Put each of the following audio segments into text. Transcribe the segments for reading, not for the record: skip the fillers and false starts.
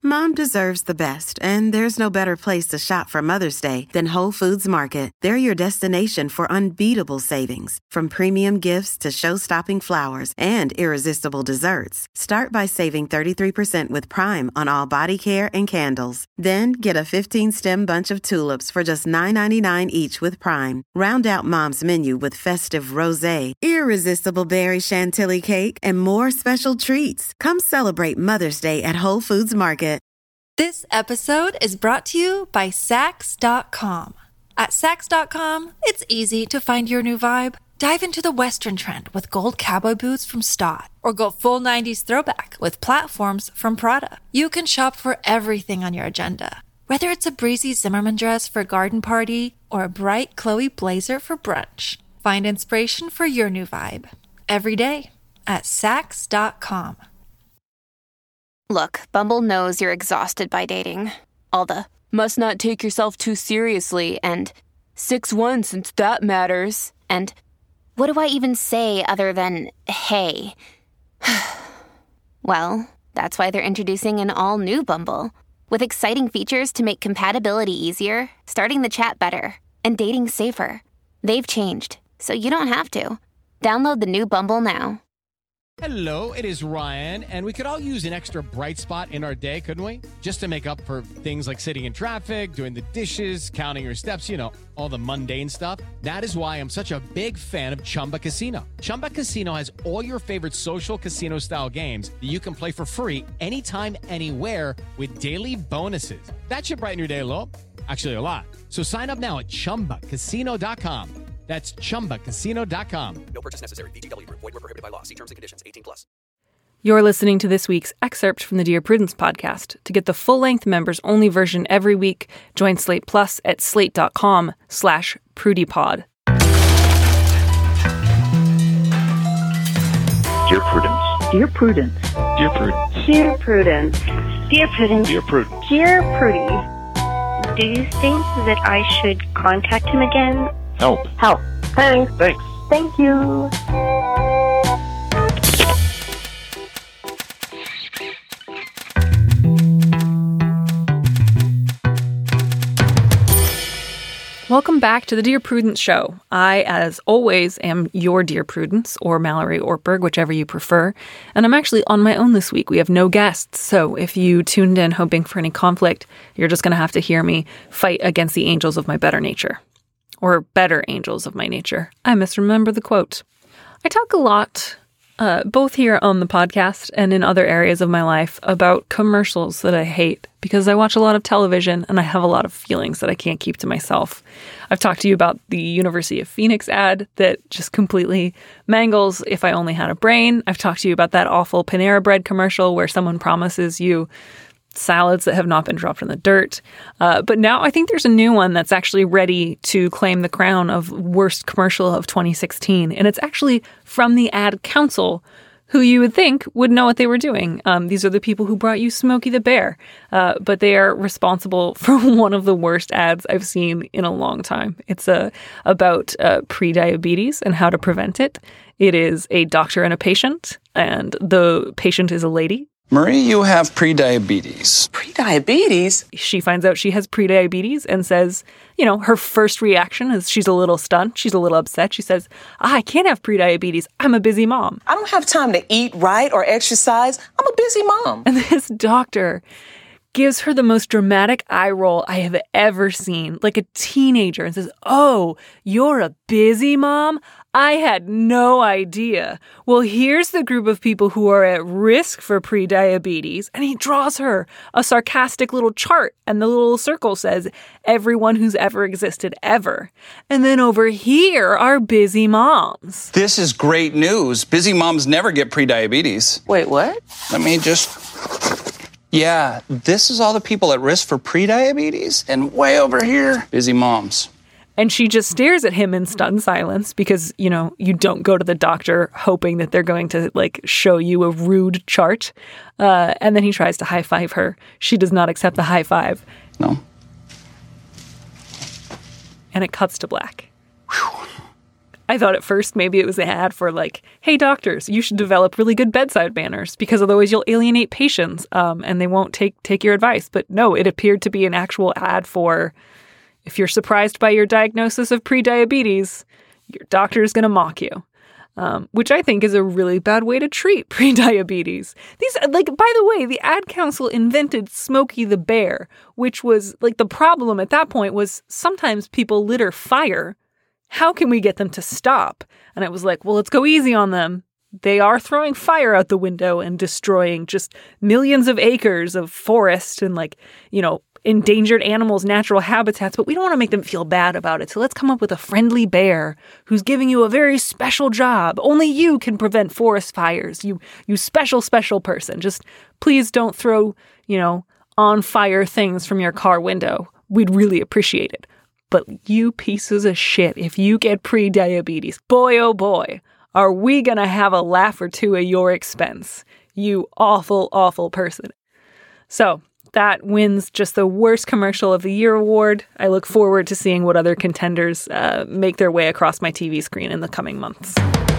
Mom deserves the best, and there's no better place to shop for Mother's Day than Whole Foods Market. They're your destination for unbeatable savings, from premium gifts to show-stopping flowers and irresistible desserts. Start by saving 33% with Prime on all body care and candles. Then get a 15-stem bunch of tulips for just $9.99 each with Prime. Round out Mom's menu with festive rosé, irresistible berry chantilly cake, and more special treats. Come celebrate Mother's Day at Whole Foods Market. This episode is brought to you by Sax.com. At Sax.com, it's easy to find your new vibe. Dive into the Western trend with gold cowboy boots from Stott, or go full 90s throwback with platforms from Prada. You can shop for everything on your agenda, whether it's a breezy Zimmermann dress for a garden party or a bright Chloe blazer for brunch. Find inspiration for your new vibe every day at Sax.com. Look, Bumble knows you're exhausted by dating. All the, must not take yourself too seriously, and 6'1" since that matters, and what do I even say other than, hey? Well, that's why they're introducing an all-new Bumble, with exciting features to make compatibility easier, starting the chat better, and dating safer. They've changed, so you don't have to. Download the new Bumble now. Hello, it is Ryan, and we could all use an extra bright spot in our day, couldn't we? Just to make up for things like sitting in traffic, doing the dishes, counting your steps, you know, all the mundane stuff. That is why I'm such a big fan of Chumba Casino. Chumba Casino has all your favorite social casino-style games that you can play for free anytime, anywhere with daily bonuses. That should brighten your day a little. Actually, a lot. So sign up now at ChumbaCasino.com. That's ChumbaCasino.com. No purchase necessary. VGW Group. Void where prohibited by law. See terms and conditions. 18+. You're listening to this week's excerpt from the Dear Prudence podcast. To get the full-length members-only version every week, join Slate Plus at slate.com/prudypod. Dear Prudence. Dear Prudence. Dear Prudence. Dear Prudence. Dear Prudence. Dear Prudence. Dear Prudy, do you think that I should contact him again? Help. Help. Thanks. Thanks. Thank you. Welcome back to the Dear Prudence Show. I, as always, am your Dear Prudence, or Mallory Ortberg, whichever you prefer. And I'm actually on my own this week. We have no guests, so if you tuned in hoping for any conflict, you're just going to have to hear me fight against the angels of my better nature. Or better angels of my nature. I misremember the quote. I talk a lot, both here on the podcast and in other areas of my life, about commercials that I hate because I watch a lot of television and I have a lot of feelings that I can't keep to myself. I've talked to you about the University of Phoenix ad that just completely mangles If I Only Had a Brain. I've talked to you about that awful Panera Bread commercial where someone promises you salads that have not been dropped in the dirt. But now I think there's a new one that's actually ready to claim the crown of worst commercial of 2016. And it's actually from the Ad Council, who you would think would know what they were doing. These are the people who brought you Smokey the Bear. But they are responsible for one of the worst ads I've seen in a long time. It's about prediabetes and how to prevent it. It is a doctor and a patient, and the patient is a lady. Marie, you have prediabetes. Prediabetes? She finds out she has prediabetes and says, you know, her first reaction is she's a little stunned. She's a little upset. She says, I can't have prediabetes. I'm a busy mom. I don't have time to eat right or exercise. I'm a busy mom. And this doctor gives her the most dramatic eye roll I have ever seen, like a teenager, and says, oh, you're a busy mom? I had no idea. Well, here's the group of people who are at risk for prediabetes. And he draws her a sarcastic little chart. And the little circle says, everyone who's ever existed ever. And then over here are busy moms. This is great news. Busy moms never get prediabetes. Wait, what? Let me just... Yeah, this is all the people at risk for prediabetes. And way over here, busy moms. And she just stares at him in stunned silence because, you know, you don't go to the doctor hoping that they're going to, like, show you a rude chart. And then he tries to high-five her. She does not accept the high-five. No. And it cuts to black. Whew. I thought at first maybe it was an ad for like, hey, doctors, you should develop really good bedside manners because otherwise you'll alienate patients and they won't take your advice. But no, it appeared to be an actual ad for if you're surprised by your diagnosis of prediabetes, your doctor is going to mock you. Which I think is a really bad way to treat prediabetes. By the way, the Ad Council invented Smokey the Bear, which was like the problem at that point was sometimes people litter fire. How can we get them to stop? And it was like, well, let's go easy on them. They are throwing fire out the window and destroying just millions of acres of forest and endangered animals' natural habitats, but we don't want to make them feel bad about it. So let's come up with a friendly bear who's giving you a very special job. Only you can prevent forest fires. You special person. Just please don't throw, on fire things from your car window. We'd really appreciate it. But you pieces of shit, if you get pre-diabetes, boy, oh boy, are we going to have a laugh or two at your expense. You awful, awful person. So that wins just the worst commercial of the year award. I look forward to seeing what other contenders make their way across my TV screen in the coming months.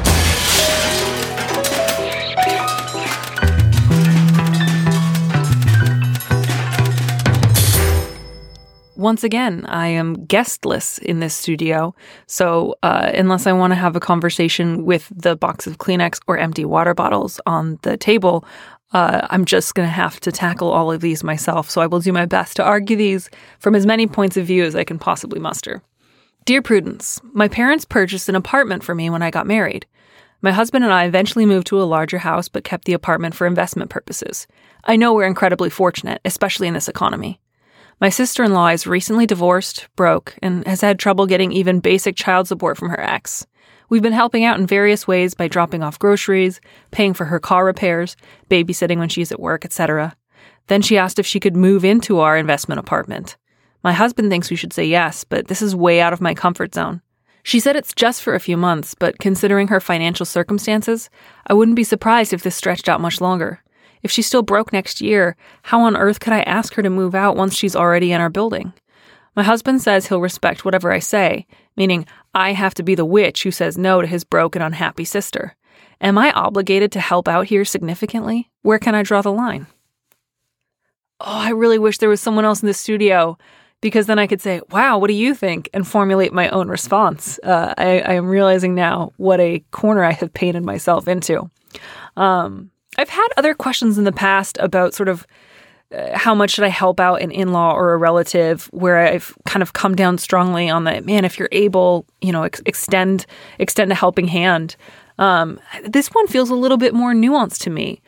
Once again, I am guestless in this studio, so unless I want to have a conversation with the box of Kleenex or empty water bottles on the table, I'm just going to have to tackle all of these myself, so I will do my best to argue these from as many points of view as I can possibly muster. Dear Prudence, my parents purchased an apartment for me when I got married. My husband and I eventually moved to a larger house but kept the apartment for investment purposes. I know we're incredibly fortunate, especially in this economy. My sister-in-law is recently divorced, broke, and has had trouble getting even basic child support from her ex. We've been helping out in various ways by dropping off groceries, paying for her car repairs, babysitting when she's at work, etc. Then she asked if she could move into our investment apartment. My husband thinks we should say yes, but this is way out of my comfort zone. She said it's just for a few months, but considering her financial circumstances, I wouldn't be surprised if this stretched out much longer. If she's still broke next year, how on earth could I ask her to move out once she's already in our building? My husband says he'll respect whatever I say, meaning I have to be the witch who says no to his broke and unhappy sister. Am I obligated to help out here significantly? Where can I draw the line? Oh, I really wish there was someone else in the studio, because then I could say, wow, what do you think? And formulate my own response. I am realizing now what a corner I have painted myself into. I've had other questions in the past about sort of how much should I help out an in-law or a relative, where I've kind of come down strongly on that, man, if you're able, extend a helping hand. This one feels a little bit more nuanced to me.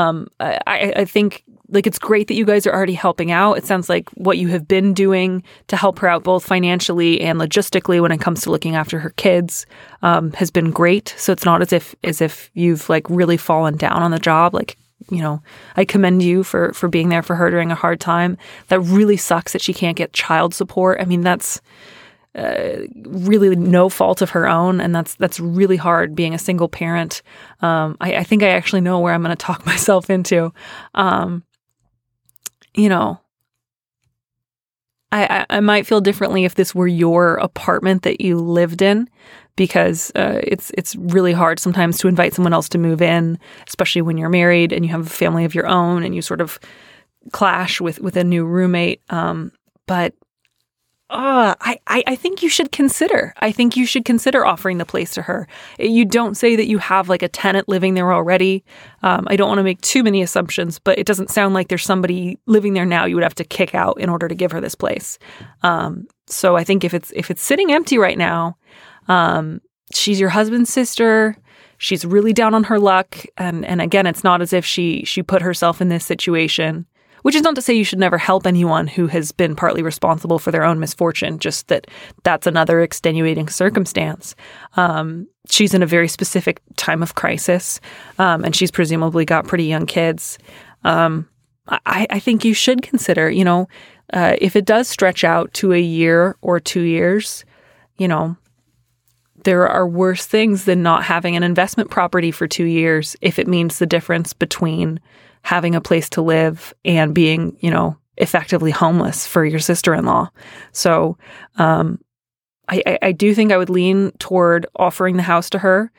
I think it's great that you guys are already helping out. It sounds like what you have been doing to help her out both financially and logistically when it comes to looking after her kids has been great. So it's not as if you've really fallen down on the job. I commend you for being there for her during a hard time. That really sucks that she can't get child support. I mean, that's really no fault of her own, and that's really hard being a single parent. I think I actually know where I'm going to talk myself into. I might feel differently if this were your apartment that you lived in, because it's really hard sometimes to invite someone else to move in, especially when you're married and you have a family of your own and you sort of clash with a new roommate. But I think you should consider. I think you should consider offering the place to her. You don't say that you have a tenant living there already. I don't want to make too many assumptions, but it doesn't sound like there's somebody living there now you would have to kick out in order to give her this place. So I think if it's sitting empty right now, she's your husband's sister. She's really down on her luck, and again, it's not as if she put herself in this situation. Which is not to say you should never help anyone who has been partly responsible for their own misfortune, just that's another extenuating circumstance. She's in a very specific time of crisis, and she's presumably got pretty young kids. I think you should consider, if it does stretch out to a year or 2 years, there are worse things than not having an investment property for 2 years if it means the difference between having a place to live and being, effectively homeless for your sister-in-law. So I do think I would lean toward offering the house to her.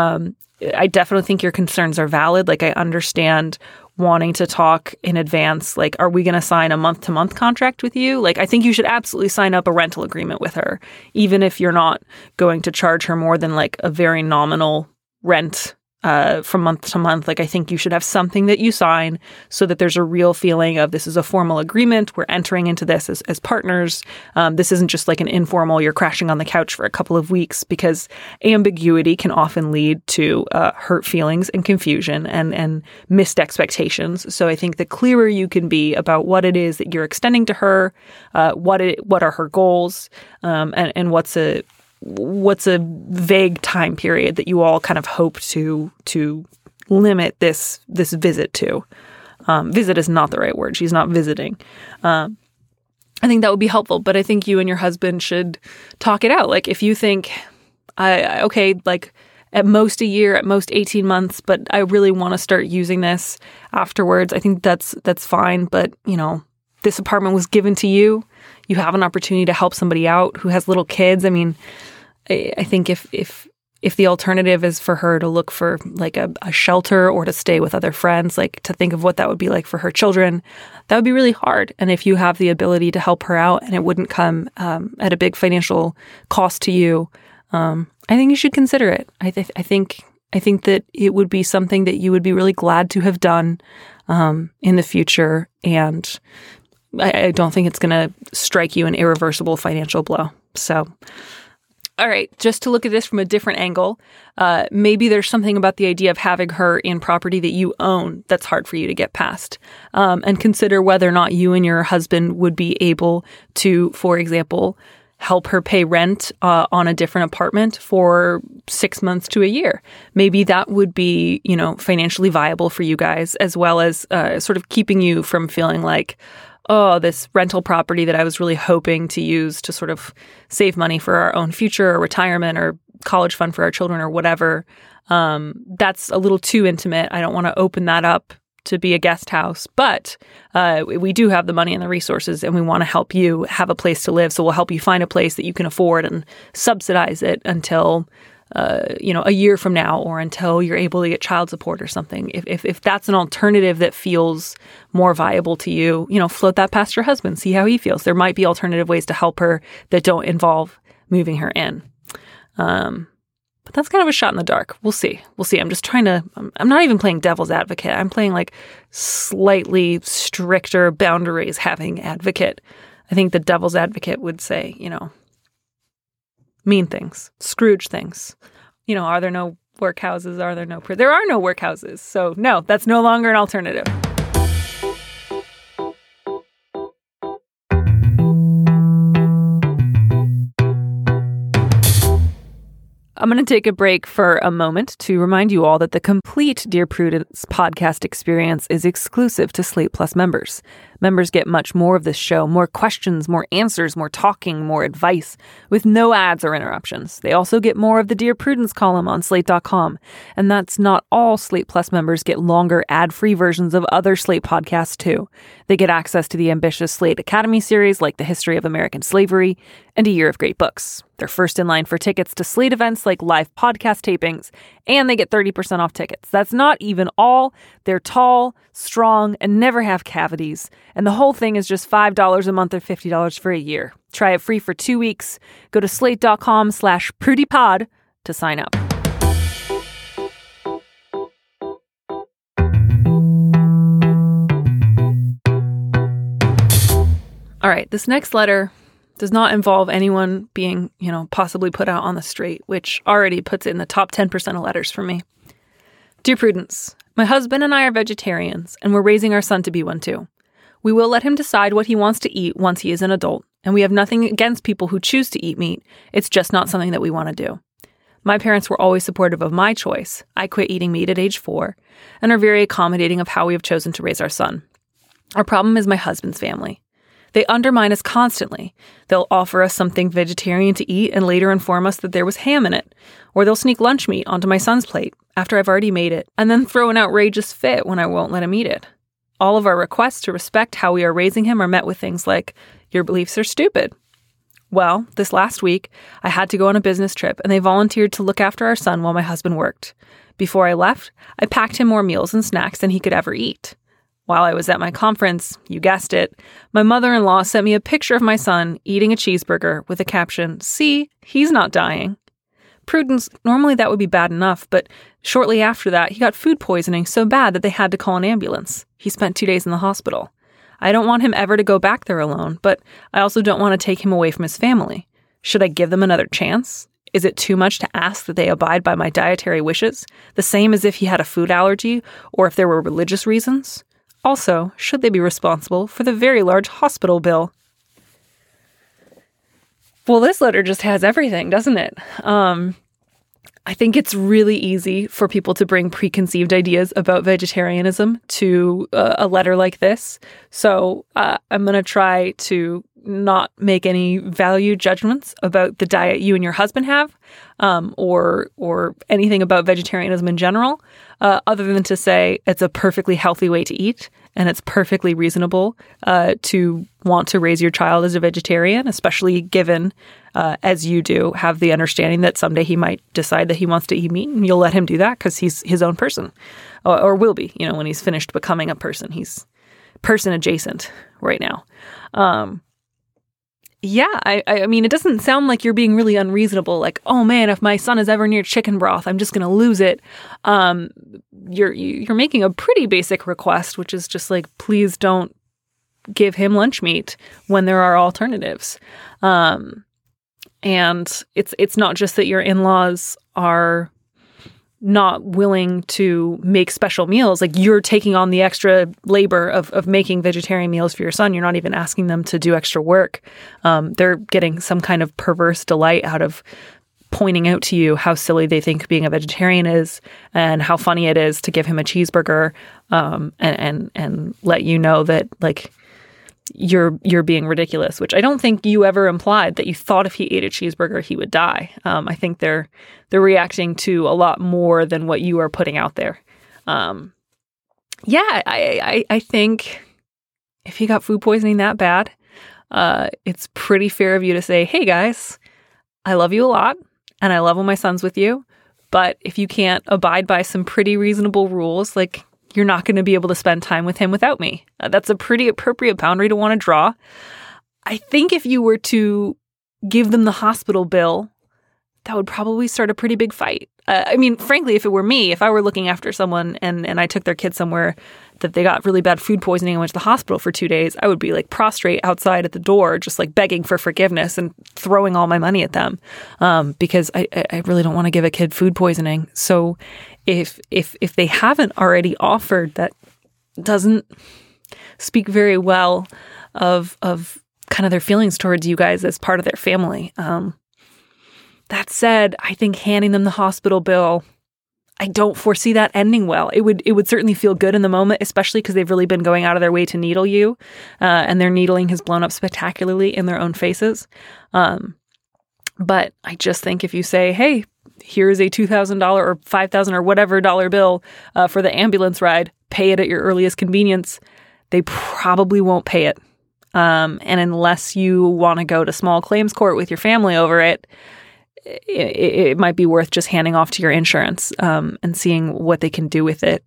I definitely think your concerns are valid. Like, I understand wanting to talk in advance. Like, are we going to sign a month-to-month contract with you? Like, I think you should absolutely sign up a rental agreement with her, even if you're not going to charge her more than like a very nominal rent from month to month. Like, I think you should have something that you sign so that there's a real feeling of this is a formal agreement. We're entering into this as partners. This isn't just like an informal, you're crashing on the couch for a couple of weeks, because ambiguity can often lead to hurt feelings and confusion and missed expectations. So I think the clearer you can be about what it is that you're extending to her, what are her goals, and what's a vague time period that you all kind of hope to limit this visit to. Visit is not the right word. She's not visiting. I think that would be helpful, but I think you and your husband should talk it out. Like, if you think, okay, like at most a year, at most 18 months, but I really want to start using this afterwards, I think that's fine. But, this apartment was given to you. You have an opportunity to help somebody out who has little kids. I mean, I think if the alternative is for her to look for like a shelter or to stay with other friends, like to think of what that would be like for her children, that would be really hard. And if you have the ability to help her out and it wouldn't come at a big financial cost to you, I think you should consider it. I think that it would be something that you would be really glad to have done in the future. And I don't think it's going to strike you an irreversible financial blow. So, all right, just to look at this from a different angle, maybe there's something about the idea of having her in property that you own that's hard for you to get past. And consider whether or not you and your husband would be able to, for example, help her pay rent on a different apartment for 6 months to a year. Maybe that would be, financially viable for you guys, as well as sort of keeping you from feeling like, oh, this rental property that I was really hoping to use to sort of save money for our own future or retirement or college fund for our children or whatever. That's a little too intimate. I don't want to open that up to be a guest house, but we do have the money and the resources, and we want to help you have a place to live. So we'll help you find a place that you can afford and subsidize it until a year from now, or until you're able to get child support or something. If that's an alternative that feels more viable to you, float that past your husband, see how he feels. There might be alternative ways to help her that don't involve moving her in. But that's kind of a shot in the dark. We'll see. I'm just I'm not even playing devil's advocate. I'm playing like slightly stricter boundaries having advocate. I think the devil's advocate would say, mean things, Scrooge things. Are there no workhouses? Are there no... There are no workhouses. So no, that's no longer an alternative. I'm going to take a break for a moment to remind you all that the complete Dear Prudence podcast experience is exclusive to Slate Plus members. Members get much more of this show, more questions, more answers, more talking, more advice, with no ads or interruptions. They also get more of the Dear Prudence column on Slate.com. And that's not all. Slate Plus members get longer ad-free versions of other Slate podcasts, too. They get access to the ambitious Slate Academy series like The History of American Slavery and A Year of Great Books. They're first in line for tickets to Slate events like live podcast tapings, and they get 30% off tickets. That's not even all. They're tall, strong, and never have cavities. And the whole thing is just $5 a month or $50 for a year. Try it free for 2 weeks. Go to slate.com/prudypod to sign up. All right, this next letter does not involve anyone being, possibly put out on the street, which already puts it in the top 10% of letters for me. Dear Prudence, my husband and I are vegetarians, and we're raising our son to be one too. We will let him decide what he wants to eat once he is an adult, and we have nothing against people who choose to eat meat. It's just not something that we want to do. My parents were always supportive of my choice. I quit eating meat at age 4, and are very accommodating of how we have chosen to raise our son. Our problem is my husband's family. They undermine us constantly. They'll offer us something vegetarian to eat and later inform us that there was ham in it. Or they'll sneak lunch meat onto my son's plate after I've already made it, and then throw an outrageous fit when I won't let him eat it. All of our requests to respect how we are raising him are met with things like, your beliefs are stupid, Well, this last week, I had to go on a business trip, and they volunteered to look after our son while my husband worked. Before I left, I packed him more meals and snacks than he could ever eat. While I was at my conference, you guessed it, my mother-in-law sent me a picture of my son eating a cheeseburger with a caption, "See, he's not dying." Prudence, normally that would be bad enough, but shortly after that, he got food poisoning so bad that they had to call an ambulance. He spent 2 days in the hospital. I don't want him ever to go back there alone, but I also don't want to take him away from his family. Should I give them another chance? Is it too much to ask that they abide by my dietary wishes, the same as if he had a food allergy or if there were religious reasons? Also, should they be responsible for the very large hospital bill? Well, this letter just has everything, doesn't it? I think it's really easy for people to bring preconceived ideas about vegetarianism to a letter like this. So I'm going to try to not make any value judgments about the diet you and your husband have, or anything about vegetarianism in general, other than to say it's a perfectly healthy way to eat, and it's perfectly reasonable to want to raise your child as a vegetarian, especially given, as you do, have the understanding that someday he might decide that he wants to eat meat, and you'll let him do that because he's his own person, or will be, when he's finished becoming a person. He's person adjacent right now. I mean, it doesn't sound like you're being really unreasonable. Like, oh man, if my son is ever near chicken broth, I'm just going to lose it. You're making a pretty basic request, which is just like, please don't give him lunch meat when there are alternatives. And it's not just that your in-laws are not willing to make special meals. Like, you're taking on the extra labor of making vegetarian meals for your son. You're not even asking them to do extra work. They're getting some kind of perverse delight out of pointing out to you how silly they think being a vegetarian is and how funny it is to give him a cheeseburger, and let you know that, like, you're being ridiculous, which I don't think you ever implied that you thought if he ate a cheeseburger, he would die. I think they're reacting to a lot more than what you are putting out there. I think if he got food poisoning that bad, it's pretty fair of you to say, hey guys, I love you a lot and I love when my son's with you, but if you can't abide by some pretty reasonable rules, like, you're not going to be able to spend time with him without me. That's a pretty appropriate boundary to want to draw. I think if you were to give them the hospital bill, that would probably start a pretty big fight. I mean, frankly, if it were me, if I were looking after someone and I took their kid somewhere that they got really bad food poisoning and went to the hospital for 2 days, I would be like prostrate outside at the door, just like begging for forgiveness and throwing all my money at them, because I really don't want to give a kid food poisoning. So if they haven't already offered, that doesn't speak very well of kind of their feelings towards you guys as part of their family. That said, I think handing them the hospital bill, I don't foresee that ending well. It would certainly feel good in the moment, especially because they've really been going out of their way to needle you, and their needling has blown up spectacularly in their own faces. But I just think if you say, hey, here's a $2,000 or $5,000 or whatever dollar bill for the ambulance ride, pay it at your earliest convenience, they probably won't pay it. And unless you want to go to small claims court with your family over it, it might be worth just handing off to your insurance, and seeing what they can do with it.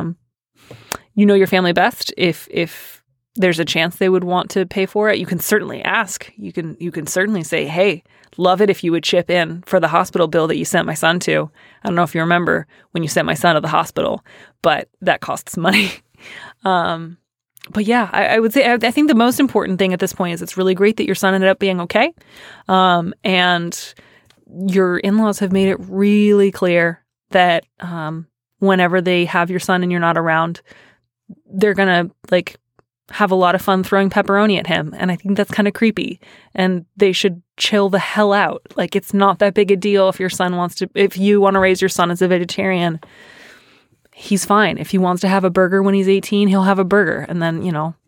You know your family best. If there's a chance they would want to pay for it, you can certainly ask. You can certainly say, hey, love it if you would chip in for the hospital bill that you sent my son to. I don't know if you remember when you sent my son to the hospital, but that costs money. But yeah, I would say, I think the most important thing at this point is it's really great that your son ended up being okay. And your in-laws have made it really clear that whenever they have your son and you're not around, they're going to like have a lot of fun throwing pepperoni at him. And I think that's kind of creepy. And they should chill the hell out. Like, it's not that big a deal if you want to raise your son as a vegetarian, he's fine. If he wants to have a burger when he's 18, he'll have a burger. And then,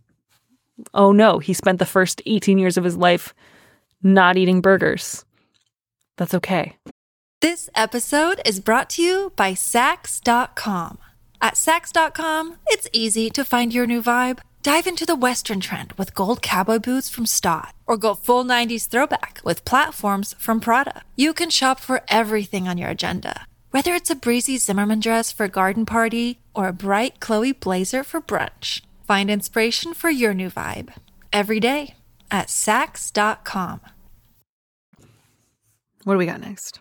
oh no, he spent the first 18 years of his life not eating burgers. That's okay. This episode is brought to you by Sax.com. At Sax.com, it's easy to find your new vibe. Dive into the Western trend with gold cowboy boots from Stott, or go full 90s throwback with platforms from Prada. You can shop for everything on your agenda, whether it's a breezy Zimmermann dress for a garden party or a bright Chloe blazer for brunch. Find inspiration for your new vibe every day at Saks.com. What do we got next?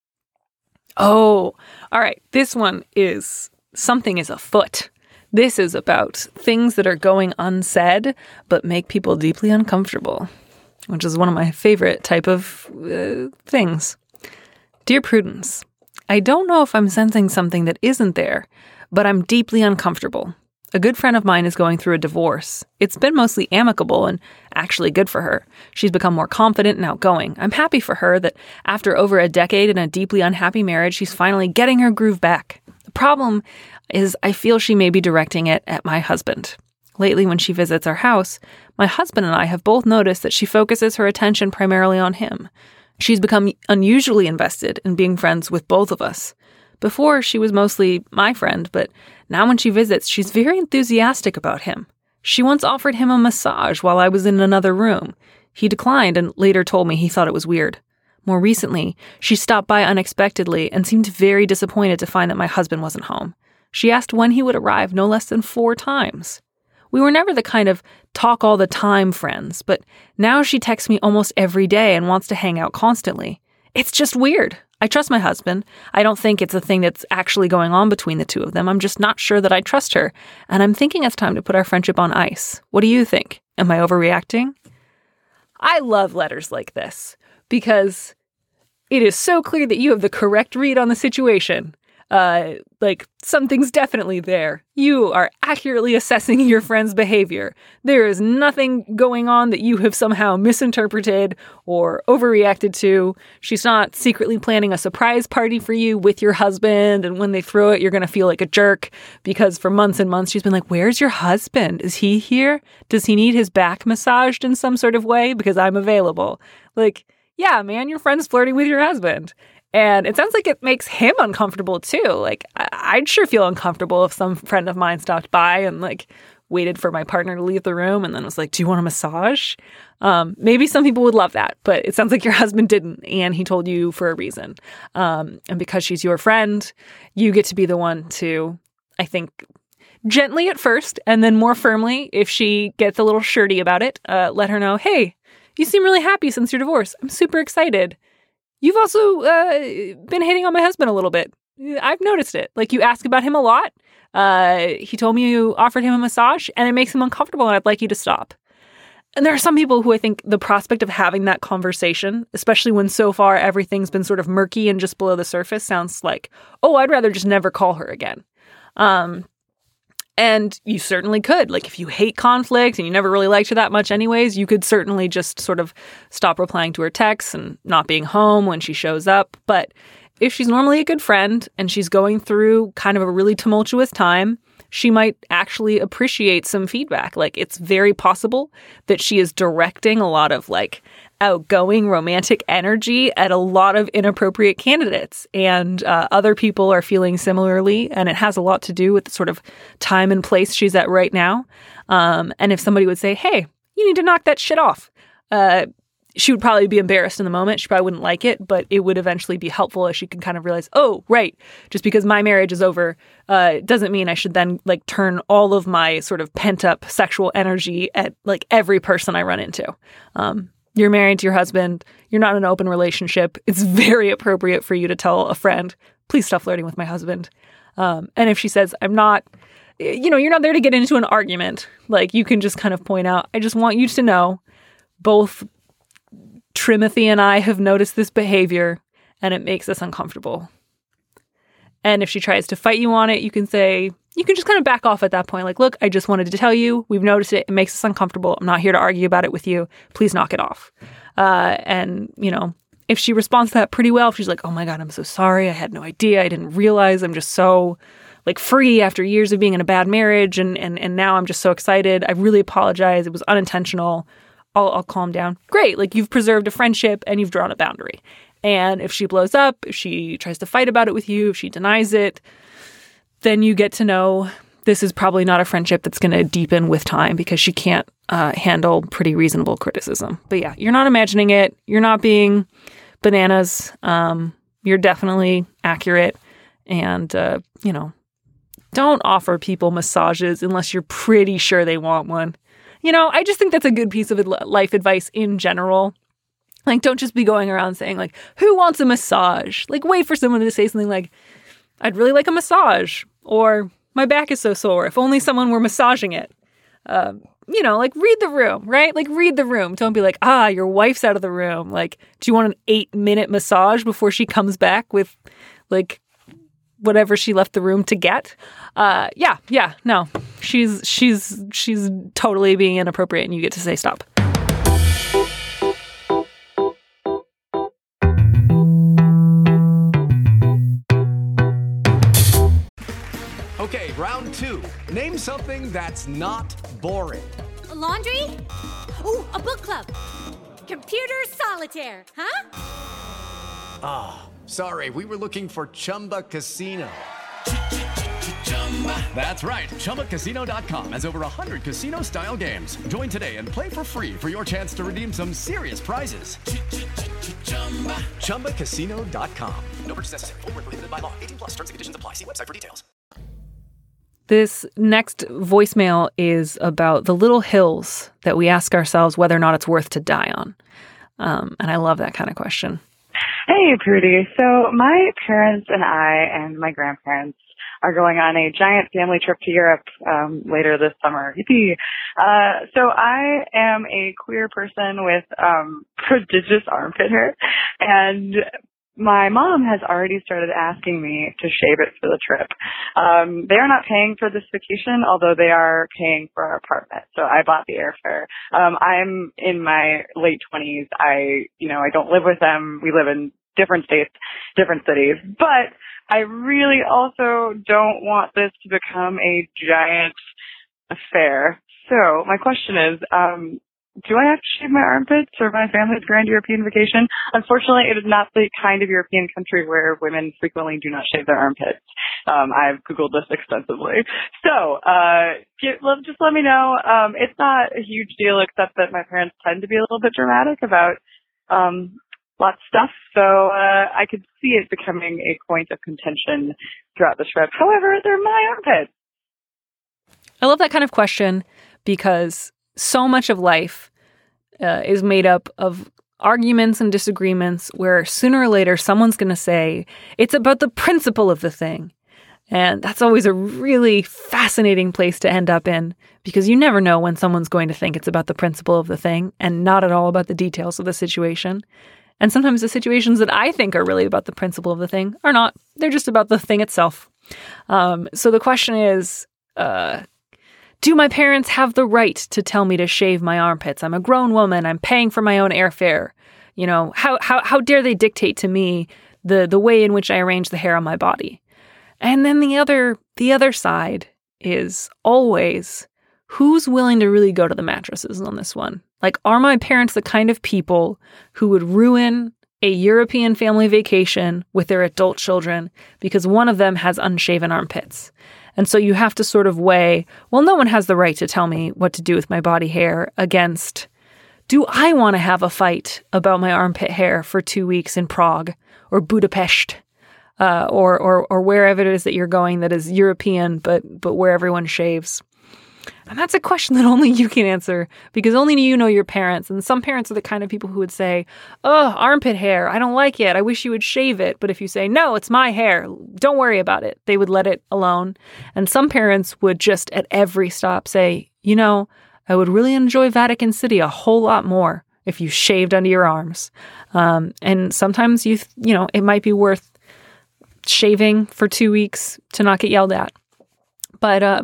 Oh, all right. This one is something is afoot. This is about things that are going unsaid but make people deeply uncomfortable, which is one of my favorite type of things. Dear Prudence, I don't know if I'm sensing something that isn't there, but I'm deeply uncomfortable. A good friend of mine is going through a divorce. It's been mostly amicable and actually good for her. She's become more confident and outgoing. I'm happy for her that after over a decade in a deeply unhappy marriage, she's finally getting her groove back. The problem is I feel she may be directing it at my husband. Lately, when she visits our house, my husband and I have both noticed that she focuses her attention primarily on him. She's become unusually invested in being friends with both of us. Before, she was mostly my friend, but now when she visits, she's very enthusiastic about him. She once offered him a massage while I was in another room. He declined and later told me he thought it was weird. More recently, she stopped by unexpectedly and seemed very disappointed to find that my husband wasn't home. She asked when he would arrive no less than 4 times. We were never the kind of talk all the time friends, but now she texts me almost every day and wants to hang out constantly. It's just weird. I trust my husband. I don't think it's a thing that's actually going on between the two of them. I'm just not sure that I trust her, and I'm thinking it's time to put our friendship on ice. What do you think? Am I overreacting? I love letters like this because it is so clear that you have the correct read on the situation. Something's definitely there. You are accurately assessing your friend's behavior. There is nothing going on that you have somehow misinterpreted or overreacted to. She's not secretly planning a surprise party for you with your husband, and when they throw it, you're going to feel like a jerk because for months and months she's been like, where's your husband? Is he here? Does he need his back massaged in some sort of way? Because I'm available. Yeah, man, your friend's flirting with your husband. And it sounds like it makes him uncomfortable too. I'd sure feel uncomfortable if some friend of mine stopped by and waited for my partner to leave the room and then was like, do you want a massage? Maybe some people would love that, but it sounds like your husband didn't, and he told you for a reason. And because she's your friend, you get to be the one to, I think, gently at first, and then more firmly, if she gets a little shirty about it, let her know, hey, you seem really happy since your divorce. I'm super excited. You've also been hitting on my husband a little bit. I've noticed it. You ask about him a lot. He told me you offered him a massage, and it makes him uncomfortable, and I'd like you to stop. And there are some people who I think the prospect of having that conversation, especially when so far everything's been sort of murky and just below the surface, sounds like, oh, I'd rather just never call her again. And you certainly could. If you hate conflict and you never really liked her that much anyways, you could certainly just sort of stop replying to her texts and not being home when she shows up. But if she's normally a good friend and she's going through kind of a really tumultuous time, she might actually appreciate some feedback. It's very possible that she is directing a lot of outgoing romantic energy at a lot of inappropriate candidates, and other people are feeling similarly, and it has a lot to do with the sort of time and place she's at right now. And if somebody would say, hey, you need to knock that shit off, she would probably be embarrassed in the moment. She probably wouldn't like it, but it would eventually be helpful as she can kind of realize, oh, right, just because my marriage is over doesn't mean I should then turn all of my sort of pent up sexual energy at every person I run into. You're married to your husband. You're not in an open relationship. It's very appropriate for you to tell a friend, please stop flirting with my husband. And if she says, I'm not, you're not there to get into an argument. You can just kind of point out, I just want you to know both Trimothy and I have noticed this behavior and it makes us uncomfortable. And if she tries to fight you on it, you can just kind of back off at that point. Look, I just wanted to tell you, we've noticed it. It makes us uncomfortable. I'm not here to argue about it with you. Please knock it off. And if she responds to that pretty well, if she's like, oh my God, I'm so sorry. I had no idea. I didn't realize. I'm just so free after years of being in a bad marriage. And now I'm just so excited. I really apologize. It was unintentional. I'll calm down. Great. You've preserved a friendship and you've drawn a boundary. And if she blows up, if she tries to fight about it with you, if she denies it, then you get to know this is probably not a friendship that's going to deepen with time because she can't handle pretty reasonable criticism. But yeah, you're not imagining it. You're not being bananas. You're definitely accurate. And, don't offer people massages unless you're pretty sure they want one. I just think that's a good piece of life advice in general. Like, don't just be going around saying, like, who wants a massage? Like, wait for someone to say something like, I'd really like a massage. Or, my back is so sore. If only someone were massaging it. Like, read the room, right? Like, read the room. Don't be like, your wife's out of the room. Like, do you want an 8-minute massage before she comes back with, like, whatever she left the room to get? No. She's totally being inappropriate, and you get to say stop. Okay, round 2. Name something that's not boring. A laundry? Ooh, a book club. Computer solitaire, huh? Sorry, we were looking for Chumba Casino. That's right. ChumbaCasino.com has over 100 casino-style games. Join today and play for free for your chance to redeem some serious prizes. ChumbaCasino.com. No purchase necessary. Void where prohibited by law. 18+. Terms and conditions apply. See website for details. This next voicemail is about the little hills that we ask ourselves whether or not it's worth to die on. And I love that kind of question. Hey, Prudy. So my parents and I and my grandparents are going on a giant family trip to Europe later this summer. Yippee! So I am a queer person with prodigious armpit hair, and my mom has already started asking me to shave it for the trip. They are not paying for this vacation, although they are paying for our apartment. So I bought the airfare. I'm in my late 20s. I don't live with them. We live in different states, different cities. But I really also don't want this to become a giant affair. So my question is, do I have to shave my armpits for my family's grand European vacation? Unfortunately, it is not the kind of European country where women frequently do not shave their armpits. I've Googled this extensively. So, just let me know. It's not a huge deal, except that my parents tend to be a little bit dramatic about lots of stuff. So, I could see it becoming a point of contention throughout the trip. However, they're my armpits. I love that kind of question because so much of life is made up of arguments and disagreements where sooner or later someone's going to say, it's about the principle of the thing. And that's always a really fascinating place to end up in because you never know when someone's going to think it's about the principle of the thing and not at all about the details of the situation. And sometimes the situations that I think are really about the principle of the thing are not. They're just about the thing itself. So the question is, do my parents have the right to tell me to shave my armpits? I'm a grown woman. I'm paying for my own airfare. How dare they dictate to me the way in which I arrange the hair on my body? And then the other side is always, who's willing to really go to the mattresses on this one? Like, are my parents the kind of people who would ruin a European family vacation with their adult children because one of them has unshaven armpits? And so you have to sort of weigh, well, no one has the right to tell me what to do with my body hair against, do I want to have a fight about my armpit hair for 2 weeks in Prague or Budapest or wherever it is that you're going that is European, but where everyone shaves? And that's a question that only you can answer because only you know your parents. And some parents are the kind of people who would say, oh, armpit hair, I don't like it. I wish you would shave it. But if you say, no, it's my hair, don't worry about it, they would let it alone. And some parents would just at every stop say, I would really enjoy Vatican City a whole lot more if you shaved under your arms. And sometimes it might be worth shaving for 2 weeks to not get yelled at. But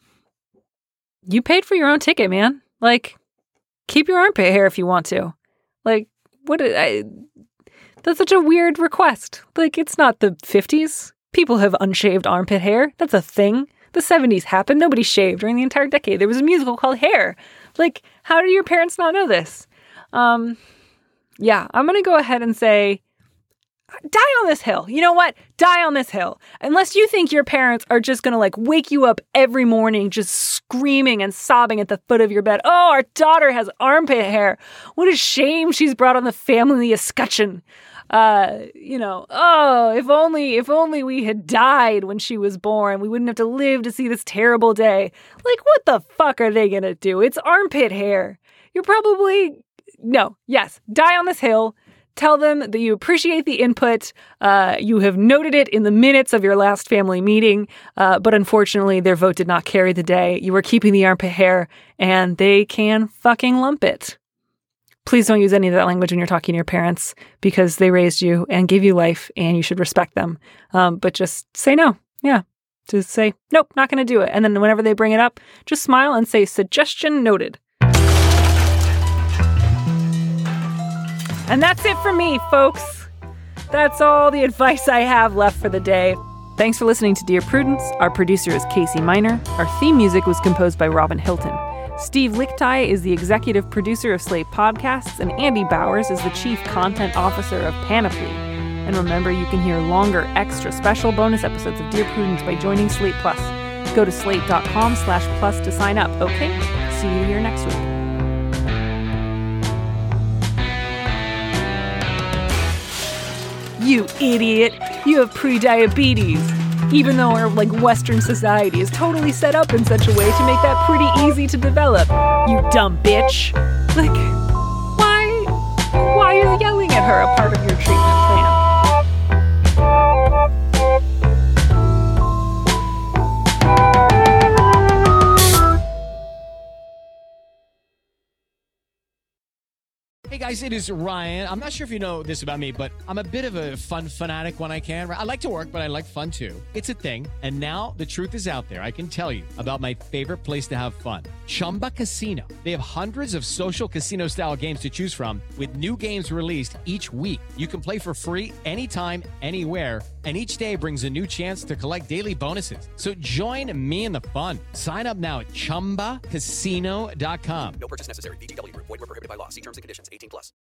you paid for your own ticket, man. Like, keep your armpit hair if you want to. Like, that's such a weird request. Like, it's not the 50s. People have unshaved armpit hair. That's a thing. The 70s happened. Nobody shaved during the entire decade. There was a musical called Hair. Like, how do your parents not know this? I'm going to go ahead and say, Die on this hill. You know what? Die on this hill. Unless you think your parents are just going to like wake you up every morning just screaming and sobbing at the foot of your bed. Oh, our daughter has armpit hair. What a shame she's brought on the family escutcheon. If only we had died when she was born, we wouldn't have to live to see this terrible day. Like, what the fuck are they going to do? It's armpit hair. You're probably, die on this hill. Tell them that you appreciate the input. You have noted it in the minutes of your last family meeting, but unfortunately their vote did not carry the day. You were keeping the armpit hair, and they can fucking lump it. Please don't use any of that language when you're talking to your parents, because they raised you and gave you life, and you should respect them. But just say no. Yeah. Just say, nope, not going to do it. And then whenever they bring it up, just smile and say, suggestion noted. And that's it for me, folks. That's all the advice I have left for the day. Thanks for listening to Dear Prudence. Our producer is Casey Miner. Our theme music was composed by Robin Hilton. Steve Lichtai is the executive producer of Slate Podcasts, and Andy Bowers is the chief content officer of Panoply. And remember, you can hear longer, extra, special bonus episodes of Dear Prudence by joining Slate Plus. Go to slate.com/plus to sign up, okay? See you here next week. You idiot! You have pre-diabetes! Even though our Western society is totally set up in such a way to make that pretty easy to develop. You dumb bitch! Why is yelling at her a part of your treatment plan? Hey guys, it is Ryan. I'm not sure if you know this about me, but I'm a bit of a fun fanatic when I can. I like to work, but I like fun too. It's a thing. And now the truth is out there. I can tell you about my favorite place to have fun. Chumba Casino. They have hundreds of social casino style games to choose from with new games released each week. You can play for free anytime, anywhere. And each day brings a new chance to collect daily bonuses. So join me in the fun. Sign up now at ChumbaCasino.com. No purchase necessary. VGW Group. Void where prohibited by law. See terms and conditions. 18+.